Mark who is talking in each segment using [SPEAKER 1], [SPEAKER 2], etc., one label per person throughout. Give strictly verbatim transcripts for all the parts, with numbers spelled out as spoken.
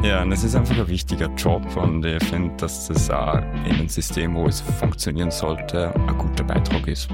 [SPEAKER 1] Ja, und es ist einfach ein wichtiger Job und ich finde, dass das auch in einem System, wo es funktionieren sollte, ein guter Beitrag ist.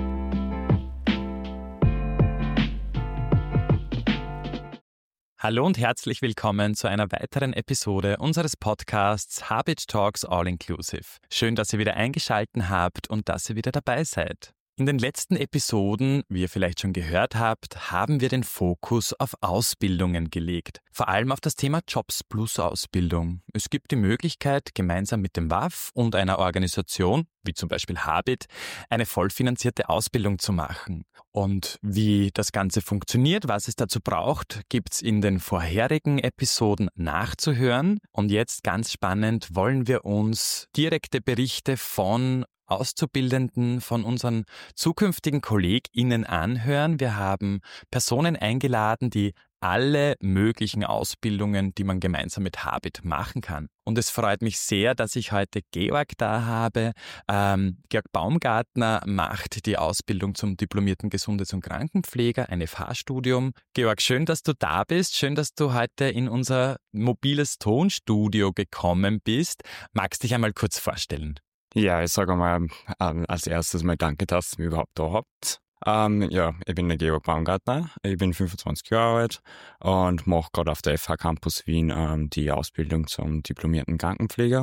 [SPEAKER 2] Hallo und herzlich willkommen zu einer weiteren Episode unseres Podcasts Habit Talks All Inclusive. Schön, dass ihr wieder eingeschaltet habt und dass ihr wieder dabei seid. In den letzten Episoden, wie ihr vielleicht schon gehört habt, haben wir den Fokus auf Ausbildungen gelegt. Vor allem auf das Thema Jobs plus Ausbildung. Es gibt die Möglichkeit, gemeinsam mit dem W A F und einer Organisation, wie zum Beispiel Habit, eine vollfinanzierte Ausbildung zu machen. Und wie das Ganze funktioniert, was es dazu braucht, gibt's in den vorherigen Episoden nachzuhören. Und jetzt ganz spannend wollen wir uns direkte Berichte von Auszubildenden, von unseren zukünftigen KollegInnen anhören. Wir haben Personen eingeladen, die alle möglichen Ausbildungen, die man gemeinsam mit Habit machen kann. Und es freut mich sehr, dass ich heute Georg da habe. Ähm, Georg Baumgartner macht die Ausbildung zum diplomierten Gesundheits- und Krankenpfleger, ein F H-Studium. Georg, schön, dass du da bist. Schön, dass du heute in unser mobiles Tonstudio gekommen bist. Magst dich einmal kurz vorstellen?
[SPEAKER 1] Ja, ich sage mal ähm, als erstes mal danke, dass ihr mich überhaupt da habt. Ähm, ja, ich bin der Georg Baumgartner, ich bin fünfundzwanzig Jahre alt und mache gerade auf der F H Campus Wien ähm, die Ausbildung zum diplomierten Krankenpfleger.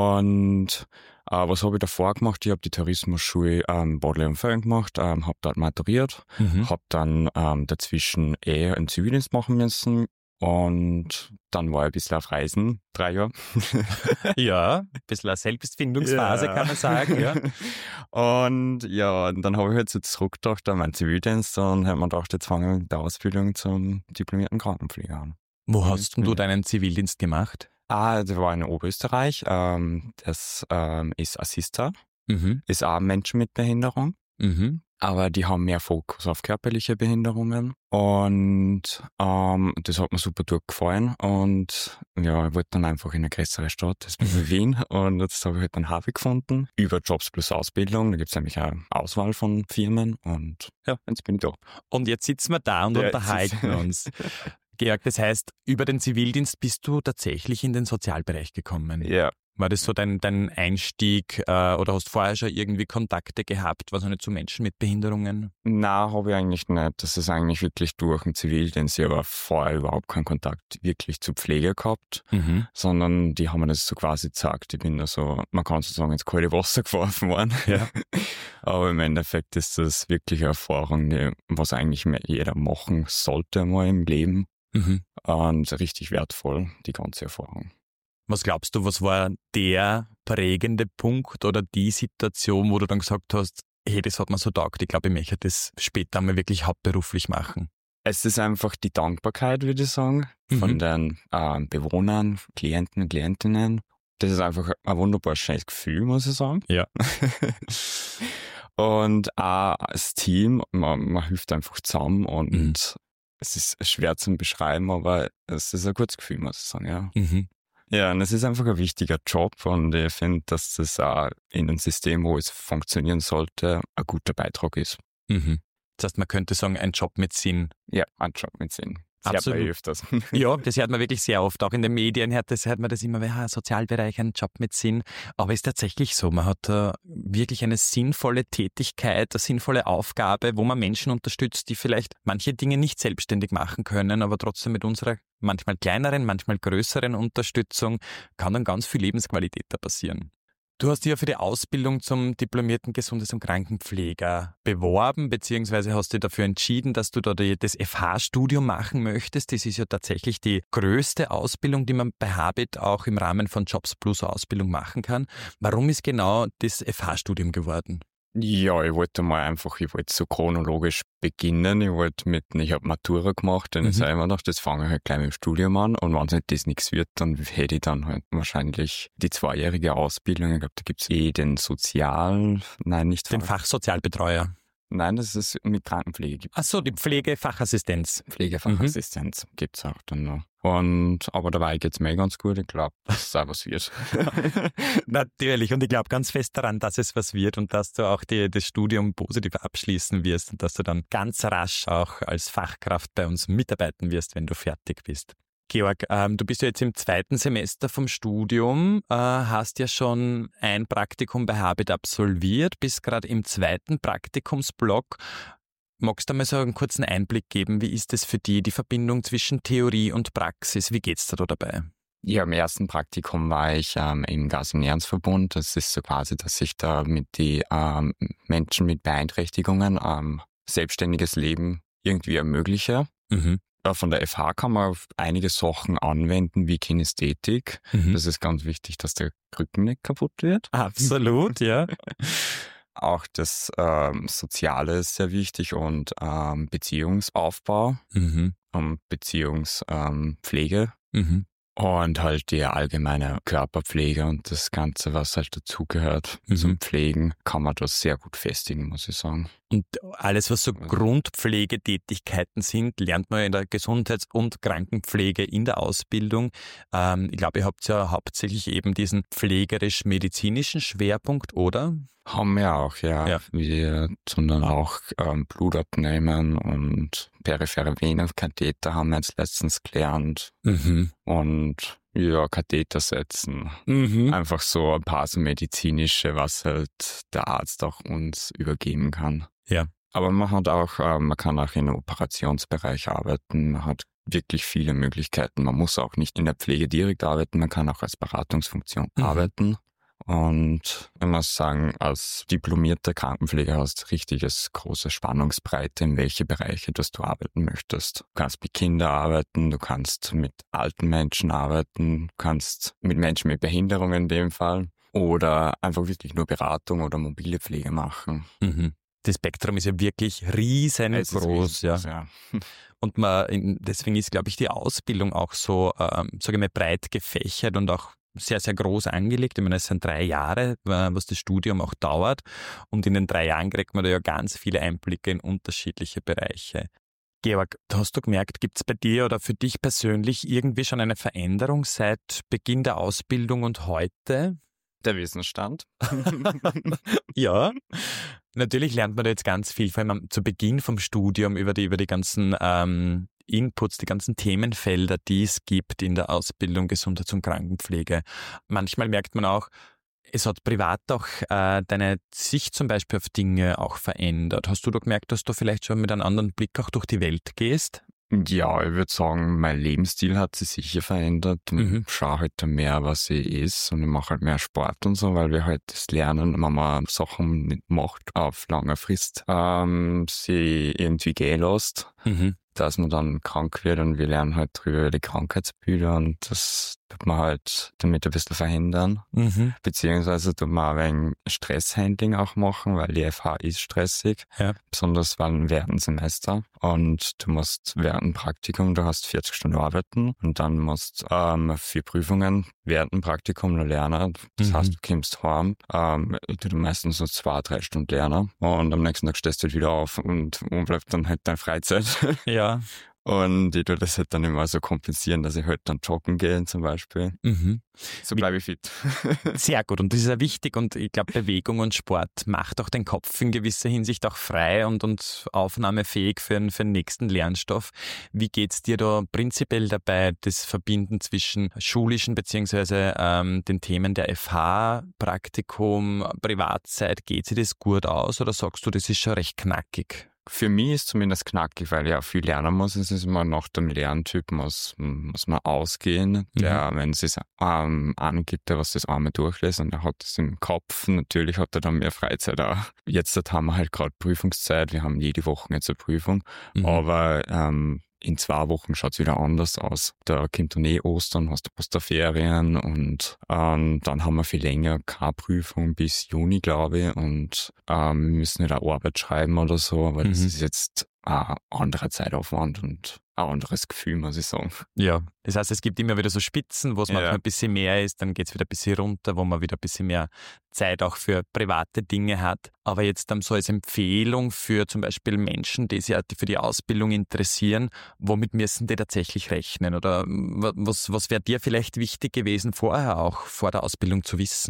[SPEAKER 1] Und äh, was habe ich davor gemacht? Ich habe die Tourismusschule ähm, Bad Leonfelden gemacht, ähm, habe dort maturiert,
[SPEAKER 2] Mhm.
[SPEAKER 1] habe dann ähm, dazwischen eher einen Zivildienst machen müssen. Und dann war ich ein bisschen auf Reisen, drei Jahre.
[SPEAKER 2] Ja, ein bisschen eine Selbstfindungsphase,
[SPEAKER 1] Ja.
[SPEAKER 2] kann man sagen. Ja.
[SPEAKER 1] Und ja, und dann habe ich halt so zurückgedacht an meinen Zivildienst und habe mir gedacht, jetzt fange ich mit der Ausbildung zum diplomierten Krankenpfleger an.
[SPEAKER 2] Wo hast denn du
[SPEAKER 1] Mhm.
[SPEAKER 2] deinen Zivildienst gemacht?
[SPEAKER 1] Ah, das war in Oberösterreich. Ähm, das ähm, ist Assista,
[SPEAKER 2] Mhm.
[SPEAKER 1] ist auch Menschen mit Behinderung.
[SPEAKER 2] Mhm.
[SPEAKER 1] Aber die haben mehr Fokus auf körperliche Behinderungen und ähm, das hat mir super durchgefallen und ja, ich wollte dann einfach in eine größere Stadt, das bin Wien, und jetzt habe ich halt dann Harvey gefunden über Jobs plus Ausbildung, da gibt es nämlich auch Auswahl von Firmen und ja, jetzt bin ich da.
[SPEAKER 2] Und jetzt sitzen wir da und
[SPEAKER 1] Ja,
[SPEAKER 2] unterhalten uns. Georg, das heißt, über den Zivildienst bist du tatsächlich in den Sozialbereich gekommen.
[SPEAKER 1] Ja.
[SPEAKER 2] War das so dein, dein Einstieg äh, oder hast vorher schon irgendwie Kontakte gehabt, was nicht zu Menschen mit Behinderungen?
[SPEAKER 1] Nein, habe ich eigentlich nicht. Das ist eigentlich wirklich durch den Zivildienst. Ich habe vorher überhaupt keinen Kontakt wirklich zu Pflege gehabt,
[SPEAKER 2] Mhm.
[SPEAKER 1] sondern die haben mir das so quasi gesagt. Ich bin da so, man kann so sagen, ins kalte Wasser geworfen worden.
[SPEAKER 2] Ja.
[SPEAKER 1] Aber im Endeffekt ist das wirklich eine Erfahrung, die, was eigentlich mehr jeder machen sollte mal im Leben.
[SPEAKER 2] Mhm.
[SPEAKER 1] Und richtig wertvoll, die ganze Erfahrung.
[SPEAKER 2] Was glaubst du, was war der prägende Punkt oder die Situation, wo du dann gesagt hast, hey, das hat mir so taugt, ich glaube, ich möchte das später mal wirklich hauptberuflich machen?
[SPEAKER 1] Es ist einfach die Dankbarkeit, würde ich sagen, von
[SPEAKER 2] Mhm.
[SPEAKER 1] den äh, Bewohnern, Klienten, Klientinnen. Das ist einfach ein wunderbar schönes Gefühl, muss ich sagen.
[SPEAKER 2] Ja.
[SPEAKER 1] Und auch als Team, man, man hilft einfach zusammen und
[SPEAKER 2] Mhm.
[SPEAKER 1] es ist schwer zu beschreiben, aber es ist ein gutes Gefühl, muss ich sagen, ja.
[SPEAKER 2] Mhm.
[SPEAKER 1] Ja, und es ist einfach ein wichtiger Job und ich finde, dass das auch in einem System, wo es funktionieren sollte, ein guter Beitrag ist.
[SPEAKER 2] Mhm. Das heißt, man könnte sagen, ein Job mit Sinn.
[SPEAKER 1] Ja, ein Job mit Sinn. Das hört
[SPEAKER 2] Absolut.
[SPEAKER 1] man öfters.
[SPEAKER 2] Ja, das hört man wirklich sehr oft. Auch in den Medien hört, das, hört man das immer, ja, Sozialbereich, ein Job mit Sinn. Aber ist tatsächlich so, man hat da wirklich eine sinnvolle Tätigkeit, eine sinnvolle Aufgabe, wo man Menschen unterstützt, die vielleicht manche Dinge nicht selbstständig machen können, aber trotzdem mit unserer manchmal kleineren, manchmal größeren Unterstützung kann dann ganz viel Lebensqualität da passieren. Du hast dich ja für die Ausbildung zum diplomierten Gesundheits- und Krankenpfleger beworben, beziehungsweise hast dich dafür entschieden, dass du da die, das F H-Studium machen möchtest. Das ist ja tatsächlich die größte Ausbildung, die man bei Habit auch im Rahmen von Jobs plus Ausbildung machen kann. Warum ist genau das F H-Studium geworden?
[SPEAKER 1] Ja, ich wollte mal einfach, ich wollte so chronologisch beginnen. Ich wollte mit, ich habe Matura gemacht und
[SPEAKER 2] Mhm.
[SPEAKER 1] jetzt habe ich mir gedacht, das fange ich halt gleich mit dem Studium an und wenn es nicht das nichts wird, dann hätte ich dann halt wahrscheinlich die zweijährige Ausbildung. Ich glaube, da gibt's eh den Sozial, nein, nicht
[SPEAKER 2] Den
[SPEAKER 1] Fach-
[SPEAKER 2] Fachsozialbetreuer.
[SPEAKER 1] Nein, das ist mit Krankenpflege gibt
[SPEAKER 2] Ach so, die Pflegefachassistenz.
[SPEAKER 1] Pflegefachassistenz gibt's auch dann noch. Und, aber dabei geht's mir ganz gut. Ich glaube, dass es auch was wird.
[SPEAKER 2] Natürlich, und ich glaube ganz fest daran, dass es was wird und dass du auch die, das Studium positiv abschließen wirst und dass du dann ganz rasch auch als Fachkraft bei uns mitarbeiten wirst, wenn du fertig bist. Georg, ähm, du bist ja jetzt im zweiten Semester vom Studium, äh, hast ja schon ein Praktikum bei Habit absolviert, bist gerade im zweiten Praktikumsblock. Magst du mal so einen kurzen Einblick geben, wie ist es für dich, die Verbindung zwischen Theorie und Praxis? Wie geht's dir da dabei?
[SPEAKER 1] Ja, im ersten Praktikum war ich ähm, im Gas- und Nährungsverbund. Das ist so quasi, dass ich da mit die ähm, Menschen mit Beeinträchtigungen ähm, selbstständiges Leben irgendwie ermögliche.
[SPEAKER 2] Mhm.
[SPEAKER 1] Von der F H kann man auf einige Sachen anwenden, wie Kinästhetik.
[SPEAKER 2] Mhm.
[SPEAKER 1] Das ist ganz wichtig, dass der Rücken nicht kaputt wird.
[SPEAKER 2] Absolut, ja.
[SPEAKER 1] Auch das ähm, Soziale ist sehr wichtig und ähm, Beziehungsaufbau
[SPEAKER 2] Mhm.
[SPEAKER 1] und Beziehungspflege
[SPEAKER 2] Mhm.
[SPEAKER 1] und halt die allgemeine Körperpflege und das Ganze, was halt dazugehört
[SPEAKER 2] Mhm.
[SPEAKER 1] zum Pflegen, kann man das sehr gut festigen, muss ich sagen.
[SPEAKER 2] Und alles, was so Grundpflegetätigkeiten sind, lernt man in der Gesundheits- und Krankenpflege in der Ausbildung. Ähm, ich glaube, ihr habt ja hauptsächlich eben diesen pflegerisch-medizinischen Schwerpunkt, oder?
[SPEAKER 1] Haben wir auch, ja.
[SPEAKER 2] Ja.
[SPEAKER 1] Wir tun dann auch ähm, Blut abnehmen und periphere Venenkatheter haben wir jetzt letztens gelernt.
[SPEAKER 2] Mhm.
[SPEAKER 1] Und ja, Katheter setzen.
[SPEAKER 2] Mhm.
[SPEAKER 1] Einfach so ein paar so medizinische, was halt der Arzt auch uns übergeben kann.
[SPEAKER 2] Ja.
[SPEAKER 1] Aber man hat auch, äh, man kann auch im Operationsbereich arbeiten, man hat wirklich viele Möglichkeiten. Man muss auch nicht in der Pflege direkt arbeiten, man kann auch als Beratungsfunktion
[SPEAKER 2] Mhm.
[SPEAKER 1] arbeiten. Und ich muss sagen, als diplomierter Krankenpfleger hast du richtiges große Spannungsbreite, in welche Bereiche dass du arbeiten möchtest. Du kannst mit Kindern arbeiten, du kannst mit alten Menschen arbeiten, du kannst mit Menschen mit Behinderungen in dem Fall oder einfach wirklich nur Beratung oder mobile Pflege machen.
[SPEAKER 2] Mhm. Das Spektrum ist ja wirklich
[SPEAKER 1] Es ist
[SPEAKER 2] riesengroß, ja.
[SPEAKER 1] riesig, ja.
[SPEAKER 2] Und man, deswegen ist, glaube ich, die Ausbildung auch so, ähm, sage ich mal, breit gefächert und auch sehr, sehr groß angelegt. Ich meine, es sind drei Jahre, was das Studium auch dauert. Und in den drei Jahren kriegt man da ja ganz viele Einblicke in unterschiedliche Bereiche. Georg, hast du gemerkt, gibt es bei dir oder für dich persönlich irgendwie schon eine Veränderung seit Beginn der Ausbildung und heute?
[SPEAKER 1] Der Wissensstand.
[SPEAKER 2] Ja, natürlich lernt man da jetzt ganz viel, vor allem am- zu Beginn vom Studium über die, über die ganzen ähm, Inputs, die ganzen Themenfelder, die es gibt in der Ausbildung Gesundheits- und Krankenpflege. Manchmal merkt man auch, es hat privat auch äh, deine Sicht zum Beispiel auf Dinge auch verändert. Hast du da gemerkt, dass du vielleicht schon mit einem anderen Blick auch durch die Welt gehst?
[SPEAKER 1] Ja, ich würde sagen, mein Lebensstil hat sich sicher verändert.
[SPEAKER 2] Mhm.
[SPEAKER 1] Ich schaue halt mehr, was ich esse und ich mache halt mehr Sport und so, weil wir halt das lernen, wenn man Sachen nicht macht auf lange Frist, ähm, sie irgendwie gehen lässt,
[SPEAKER 2] Mhm.
[SPEAKER 1] dass man dann krank wird und wir lernen halt drüber über die Krankheitsbilder und das tut man halt damit ein bisschen verhindern.
[SPEAKER 2] Mhm.
[SPEAKER 1] Beziehungsweise tut man ein wenig Stresshandling auch machen, weil die F H ist stressig,
[SPEAKER 2] Ja.
[SPEAKER 1] besonders während dem Semester. Und du musst während dem Praktikum, du hast vierzig Stunden arbeiten und dann musst ähm, vier Prüfungen während dem Praktikum noch lernen. Das
[SPEAKER 2] Mhm.
[SPEAKER 1] heißt, du kommst heim, ähm, du meistens so zwei, drei Stunden lernen und am nächsten Tag stehst du halt wieder auf und, und bleibt dann halt deine Freizeit.
[SPEAKER 2] Ja.
[SPEAKER 1] Und ich tue das halt dann immer so kompensieren, dass ich halt dann joggen gehe zum Beispiel.
[SPEAKER 2] Mhm.
[SPEAKER 1] So bleibe ich fit.
[SPEAKER 2] Sehr gut und das ist ja wichtig und ich glaube, Bewegung und Sport macht auch den Kopf in gewisser Hinsicht auch frei und, und aufnahmefähig für, den- für den nächsten Lernstoff. Wie geht's dir da prinzipiell dabei, das Verbinden zwischen schulischen beziehungsweise ähm, den Themen der F H, Praktikum, Privatzeit, geht sich das gut aus oder sagst du, das ist schon recht knackig?
[SPEAKER 1] Für mich ist zumindest knackig, weil ich auch viel lernen muss. Es ist immer nach dem Lerntyp, muss, muss man ausgehen. Der, wenn es es ähm, angibt, der was das einmal durchlässt und er hat es im Kopf, natürlich hat er dann mehr Freizeit auch. Jetzt haben wir halt gerade Prüfungszeit, wir haben jede Woche jetzt eine Prüfung,
[SPEAKER 2] Mhm.
[SPEAKER 1] aber ähm, in zwei Wochen schaut's wieder anders aus. Da kommt dann eh Ostern, hast du Osterferien und ähm, dann haben wir viel länger keine Prüfung bis Juni, glaube ich, und ähm, wir müssen nicht eine Arbeit schreiben oder so, aber das
[SPEAKER 2] Mhm.
[SPEAKER 1] ist jetzt ein anderer Zeitaufwand und ein anderes Gefühl, muss ich sagen.
[SPEAKER 2] Ja, das heißt, es gibt immer wieder so Spitzen, wo es
[SPEAKER 1] Ja.
[SPEAKER 2] manchmal ein bisschen mehr ist, dann geht es wieder ein bisschen runter, wo man wieder ein bisschen mehr Zeit auch für private Dinge hat. Aber jetzt dann so als Empfehlung für zum Beispiel Menschen, die sich halt für die Ausbildung interessieren, womit müssen die tatsächlich rechnen? Oder was, was wäre dir vielleicht wichtig gewesen, vorher auch vor der Ausbildung zu wissen?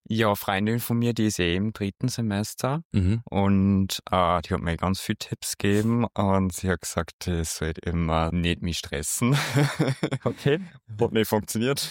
[SPEAKER 1] Ja, eine Freundin von mir, die ist eh im dritten Semester
[SPEAKER 2] Mhm.
[SPEAKER 1] und äh, die hat mir ganz viele Tipps gegeben und sie hat gesagt, ich soll immer nicht mich stressen.
[SPEAKER 2] Okay.
[SPEAKER 1] Hat nicht funktioniert.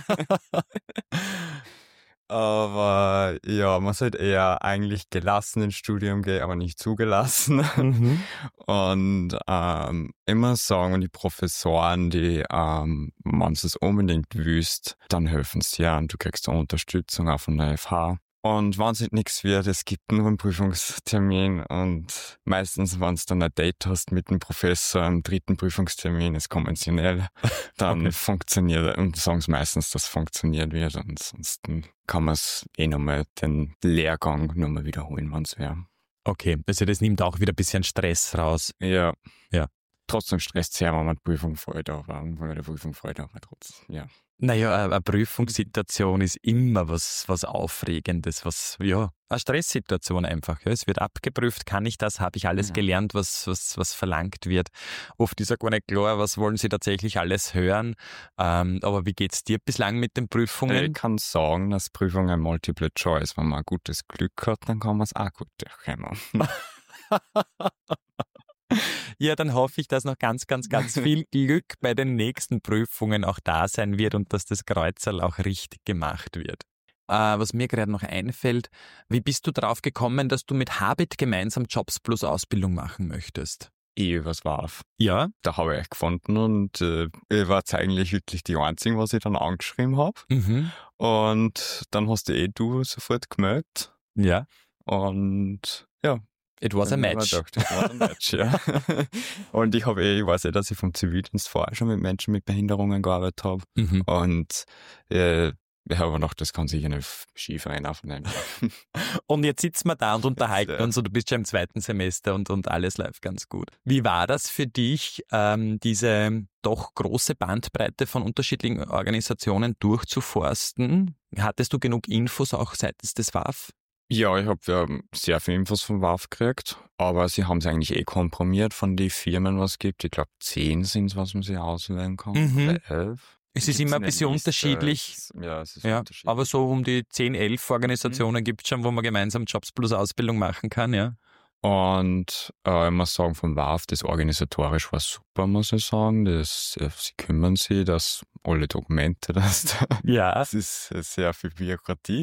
[SPEAKER 1] Aber ja, man sollte eher eigentlich gelassen ins Studium gehen, aber nicht zugelassen.
[SPEAKER 2] Mhm.
[SPEAKER 1] Und ähm, immer sagen die Professoren, die, ähm, wenn du es unbedingt willst, dann helfen sie dir und du kriegst eine Unterstützung auch von der F H. Und wenn es nicht nichts wird, es gibt nur einen Prüfungstermin und meistens, wenn du dann ein Date hast mit dem Professor am dritten Prüfungstermin, ist konventionell, dann
[SPEAKER 2] Okay.
[SPEAKER 1] funktioniert, und sagen sie meistens, dass es funktioniert wird, und ansonsten kann man es eh nochmal den Lehrgang nochmal wiederholen, wenn es wäre.
[SPEAKER 2] Okay, also das nimmt auch wieder ein bisschen Stress raus.
[SPEAKER 1] Ja.
[SPEAKER 2] Ja.
[SPEAKER 1] Trotzdem stresst es sehr, wenn man die Prüfung fällt, aber wenn der Prüfung fällt, aber trotzdem, ja.
[SPEAKER 2] Naja, eine Prüfungssituation ist immer was, was Aufregendes, was, ja, eine Stresssituation einfach. Ja. Es wird abgeprüft, kann ich das, habe ich alles
[SPEAKER 1] Ja.
[SPEAKER 2] gelernt, was, was, was verlangt wird. Oft ist ja gar nicht klar, was wollen sie tatsächlich alles hören. Ähm, aber wie geht's dir bislang mit den Prüfungen?
[SPEAKER 1] Ich kann sagen, dass Prüfungen Multiple Choice, wenn man ein gutes Glück hat, dann kann man es auch gut durchkommen.
[SPEAKER 2] Ja, dann hoffe ich, dass noch ganz, ganz, ganz viel Glück bei den nächsten Prüfungen auch da sein wird und dass das Kreuzerl auch richtig gemacht wird. Äh, was mir gerade noch einfällt, wie bist du drauf gekommen, dass du mit Habit gemeinsam Jobs plus Ausbildung machen möchtest?
[SPEAKER 1] Ich übers W A F.
[SPEAKER 2] Ja.
[SPEAKER 1] Da habe ich euch gefunden und äh, ich war jetzt eigentlich wirklich die Einzige, was ich dann angeschrieben habe.
[SPEAKER 2] Mhm.
[SPEAKER 1] Und dann hast du eh du sofort gemeldet.
[SPEAKER 2] Ja.
[SPEAKER 1] Und ja.
[SPEAKER 2] It was a
[SPEAKER 1] dann hab ich
[SPEAKER 2] match.
[SPEAKER 1] gedacht, it was a match, ja. Und ich habe eh, ich weiß eh, dass ich vom Zivildienst vorher schon mit Menschen mit Behinderungen gearbeitet habe.
[SPEAKER 2] Mhm.
[SPEAKER 1] Und äh, ich habe aber gedacht, das kann sicher nicht schief reinlaufen.
[SPEAKER 2] Und jetzt sitzen wir da und unterhalten
[SPEAKER 1] Ja.
[SPEAKER 2] uns und du bist schon im zweiten Semester und, und alles läuft ganz gut. Wie war das für dich, ähm, diese doch große Bandbreite von unterschiedlichen Organisationen durchzuforsten? Hattest du genug Infos auch seitens des W A F?
[SPEAKER 1] Ja, ich habe ja sehr viel Infos vom W A F gekriegt, aber sie haben es eigentlich eh komprimiert von den Firmen, was es gibt. Ich glaube, zehn sind es, was man sich auswählen kann.
[SPEAKER 2] Mhm.
[SPEAKER 1] Oder elf.
[SPEAKER 2] Es ist
[SPEAKER 1] Gibt's
[SPEAKER 2] immer ein
[SPEAKER 1] eine
[SPEAKER 2] bisschen
[SPEAKER 1] Liste?
[SPEAKER 2] unterschiedlich.
[SPEAKER 1] Es ist- Ja, es ist
[SPEAKER 2] Ja,
[SPEAKER 1] unterschiedlich.
[SPEAKER 2] aber so um die zehn, elf Organisationen gibt es schon, wo man gemeinsam Jobs plus Ausbildung machen kann, ja.
[SPEAKER 1] Und äh, ich muss sagen, vom W A F, das organisatorisch war super, muss ich sagen. Das, äh, sie kümmern sich, dass alle Dokumente, dass da,
[SPEAKER 2] Ja.
[SPEAKER 1] das ist äh, sehr viel Bürokratie.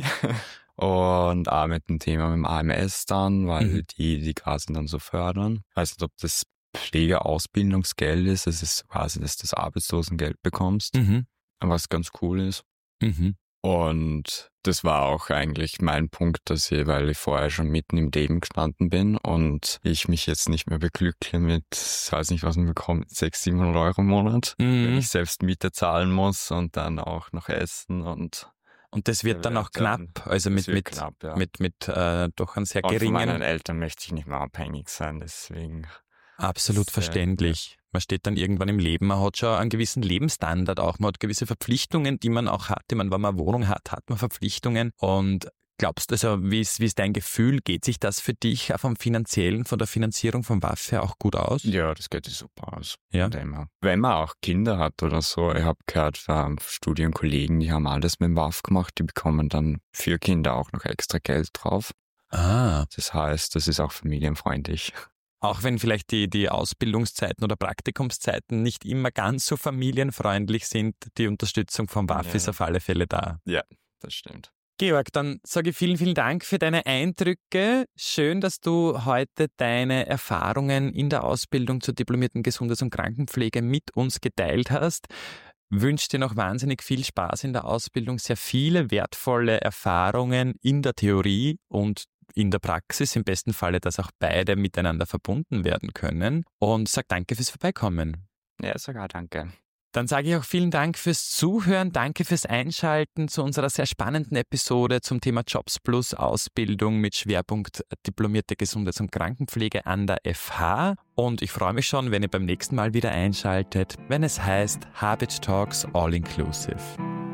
[SPEAKER 1] Und auch mit dem Thema mit dem A M S dann, weil
[SPEAKER 2] Mhm.
[SPEAKER 1] die die quasi dann so fördern. Ich weiß nicht, ob das Pflegeausbildungsgeld ist, das ist quasi, dass du das Arbeitslosengeld bekommst,
[SPEAKER 2] Mhm.
[SPEAKER 1] was ganz cool ist.
[SPEAKER 2] Mhm.
[SPEAKER 1] Und das war auch eigentlich mein Punkt, dass ich, weil ich vorher schon mitten im Leben gestanden bin und ich mich jetzt nicht mehr beglückle mit, ich weiß nicht, was man bekommt, sechshundert, siebenhundert Euro im Monat, wenn
[SPEAKER 2] Mhm.
[SPEAKER 1] ich selbst Miete zahlen muss und dann auch noch essen und
[SPEAKER 2] Und das wird dann auch knapp, also
[SPEAKER 1] das
[SPEAKER 2] mit,
[SPEAKER 1] wird
[SPEAKER 2] mit,
[SPEAKER 1] knapp, ja.
[SPEAKER 2] mit, mit äh, doch einem sehr
[SPEAKER 1] Und von meinen
[SPEAKER 2] geringen,
[SPEAKER 1] Eltern möchte ich nicht mehr abhängig sein, deswegen.
[SPEAKER 2] absolut
[SPEAKER 1] sehr-
[SPEAKER 2] verständlich. Man steht dann irgendwann im Leben, man hat schon einen gewissen Lebensstandard auch, man hat gewisse Verpflichtungen, die man auch hat. Ich meine, wenn man eine Wohnung hat, hat man Verpflichtungen. Und glaubst du, also wie ist, wie ist dein Gefühl? Geht sich das für dich auch vom Finanziellen, von der Finanzierung vom W A F her auch gut aus?
[SPEAKER 1] Ja, das geht sich super aus.
[SPEAKER 2] Ja.
[SPEAKER 1] Von dem her. Wenn man auch Kinder hat oder so, ich habe gehört, ähm, Studienkollegen, die haben alles mit dem W A F gemacht, die bekommen dann für Kinder auch noch extra Geld drauf.
[SPEAKER 2] Ah.
[SPEAKER 1] Das heißt, das ist auch familienfreundlich.
[SPEAKER 2] Auch wenn vielleicht die, die Ausbildungszeiten oder Praktikumszeiten nicht immer ganz so familienfreundlich sind, die Unterstützung vom W A F
[SPEAKER 1] Ja.
[SPEAKER 2] ist auf alle Fälle da.
[SPEAKER 1] Ja, das stimmt.
[SPEAKER 2] Georg, dann sage ich vielen, vielen Dank für deine Eindrücke. Schön, dass du heute deine Erfahrungen in der Ausbildung zur diplomierten Gesundheits- und Krankenpflege mit uns geteilt hast. Wünsche dir noch wahnsinnig viel Spaß in der Ausbildung, sehr viele wertvolle Erfahrungen in der Theorie und in der Praxis, im besten Falle, dass auch beide miteinander verbunden werden können. Und sag danke fürs Vorbeikommen.
[SPEAKER 1] Ja, sogar danke.
[SPEAKER 2] Dann sage ich auch vielen Dank fürs Zuhören, danke fürs Einschalten zu unserer sehr spannenden Episode zum Thema Jobs plus Ausbildung mit Schwerpunkt diplomierte Gesundheits- und Krankenpflege an der F H. Und ich freue mich schon, wenn ihr beim nächsten Mal wieder einschaltet, wenn es heißt Habit Talks All Inclusive.